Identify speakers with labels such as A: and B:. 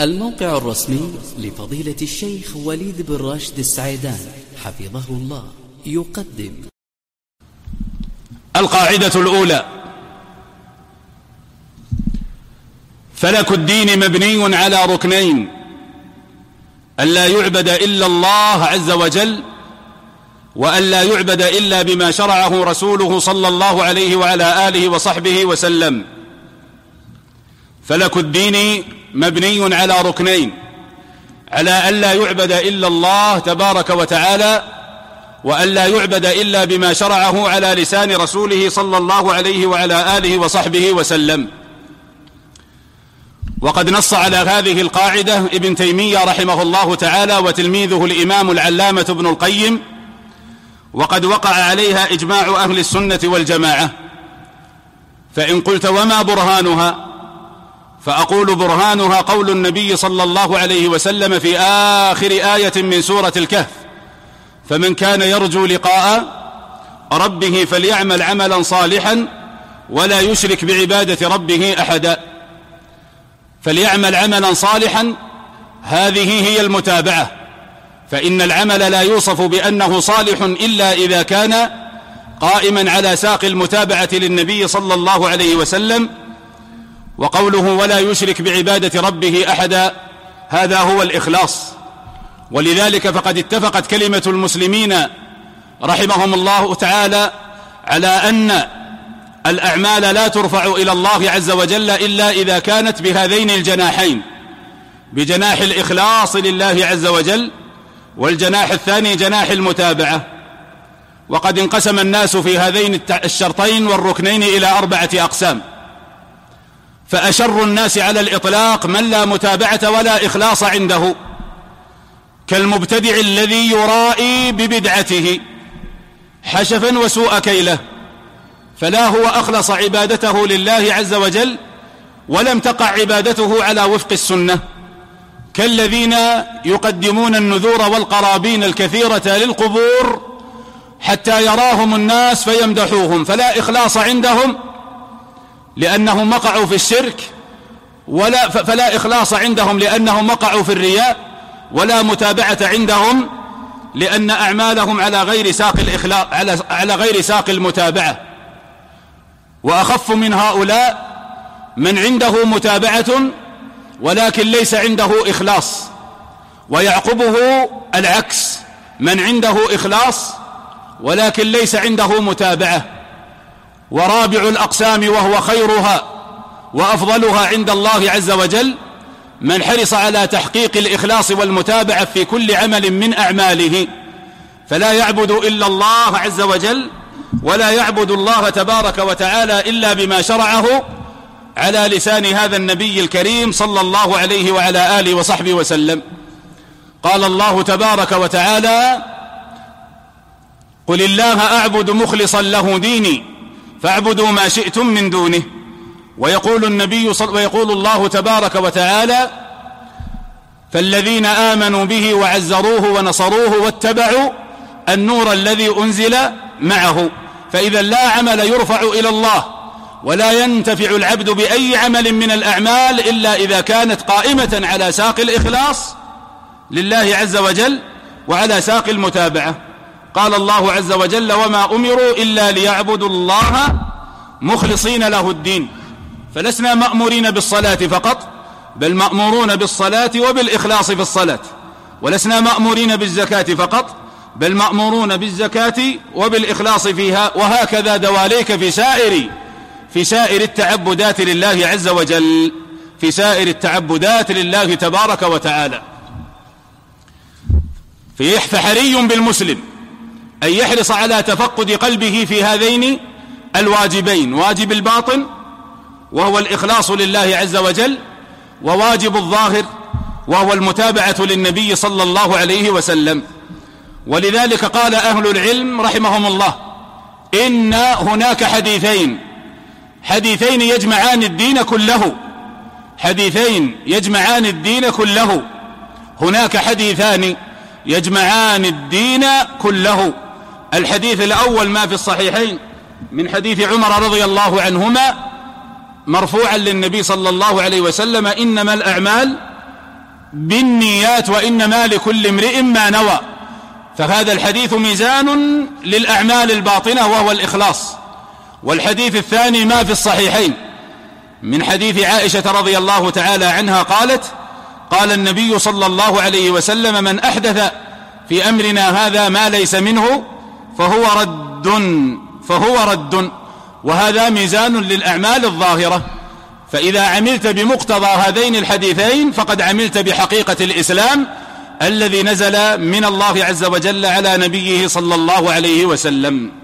A: الموقع الرسمي لفضيلة الشيخ وليد بن راشد السعيدان حفظه الله يقدم
B: القاعدة الأولى: فلك الدين مبني على ركنين: ألا يعبد إلا الله عز وجل، وألا يعبد إلا بما شرعه رسوله صلى الله عليه وعلى آله وصحبه وسلم. فلك الدين مبني على ركنين: على ألا يعبد إلا الله تبارك وتعالى، وألا يعبد إلا بما شرعه على لسان رسوله صلى الله عليه وعلى آله وصحبه وسلم. وقد نص على هذه القاعدة ابن تيمية رحمه الله تعالى وتلميذه الإمام العلامة ابن القيم، وقد وقع عليها إجماع أهل السنة والجماعة. فإن قلت وما برهانها؟ فأقول برهانها قول النبي صلى الله عليه وسلم في آخر آية من سورة الكهف: فمن كان يرجو لقاء ربه فليعمل عملا صالحا ولا يشرك بعبادة ربه أحدا. فليعمل عملا صالحا، هذه هي المتابعة، فإن العمل لا يوصف بأنه صالح إلا إذا كان قائما على ساق المتابعة للنبي صلى الله عليه وسلم. وقوله ولا يشرك بعبادة ربه أحدا، هذا هو الإخلاص. ولذلك فقد اتفقت كلمة المسلمين رحمهم الله تعالى على أن الأعمال لا ترفع إلى الله عز وجل إلا إذا كانت بهذين الجناحين: بجناح الإخلاص لله عز وجل، والجناح الثاني جناح المتابعة. وقد انقسم الناس في هذين الشرطين والركنين إلى 4 أقسام. فأشر الناس على الإطلاق من لا متابعة ولا إخلاص عنده، كالمبتدع الذي يرائي ببدعته حشفا وسوء كيله، فلا هو أخلص عبادته لله عز وجل ولم تقع عبادته على وفق السنة، كالذين يقدمون النذور والقرابين الكثيرة للقبور حتى يراهم الناس فيمدحوهم، فلا إخلاص عندهم لأنهم وقعوا في الشرك، فلا إخلاص عندهم لأنهم وقعوا في الرياء، ولا متابعة عندهم لأن أعمالهم على غير ساق المتابعة. وأخف من هؤلاء من عنده متابعة ولكن ليس عنده إخلاص، ويعقبه العكس: من عنده إخلاص ولكن ليس عنده متابعة. ورابع الأقسام وهو خيرها وأفضلها عند الله عز وجل: من حرص على تحقيق الإخلاص والمتابعة في كل عمل من أعماله، فلا يعبد إلا الله عز وجل، ولا يعبد الله تبارك وتعالى إلا بما شرعه على لسان هذا النبي الكريم صلى الله عليه وعلى آله وصحبه وسلم. قال الله تبارك وتعالى: قل الله أعبد مخلصا له ديني فاعبدوا ما شئتم من دونه. ويقول الله تبارك وتعالى: فالذين آمنوا به وعزروه ونصروه واتبعوا النور الذي أنزل معه. فإذا لا عمل يرفع إلى الله ولا ينتفع العبد بأي عمل من الأعمال إلا إذا كانت قائمة على ساق الإخلاص لله عز وجل وعلى ساق المتابعة. قال الله عز وجل: وما أمروا إلا ليعبدوا الله مخلصين له الدين. فلسنا مأمورين بالصلاة فقط، بل مأمورون بالصلاة وبالإخلاص في الصلاة. ولسنا مأمورين بالزكاة فقط، بل مأمورون بالزكاة وبالإخلاص فيها. وهكذا دواليك في سائر التعبدات لله عز وجل، في سائر التعبدات لله تبارك وتعالى. فحري بالمسلم أن يحرص على تفقد قلبه في هذين الواجبين: واجب الباطن وهو الإخلاص لله عز وجل، وواجب الظاهر وهو المتابعة للنبي صلى الله عليه وسلم. ولذلك قال أهل العلم رحمهم الله: إن هناك حديثين يجمعان الدين كله، حديثين يجمعان الدين كله. هناك حديثان يجمعان الدين كله. الحديث الأول ما في الصحيحين من حديث عمر رضي الله عنهما مرفوعا للنبي صلى الله عليه وسلم: إنما الأعمال بالنيات وإنما لكل امرئ ما نوى. فهذا الحديث ميزان للأعمال الباطنة وهو الإخلاص. والحديث الثاني ما في الصحيحين من حديث عائشة رضي الله تعالى عنها قالت: قال النبي صلى الله عليه وسلم: من أحدث في أمرنا هذا ما ليس منه فهو رد. وهذا ميزان للأعمال الظاهرة. فإذا عملت بمقتضى هذين الحديثين فقد عملت بحقيقة الإسلام الذي نزل من الله عز وجل على نبيه صلى الله عليه وسلم.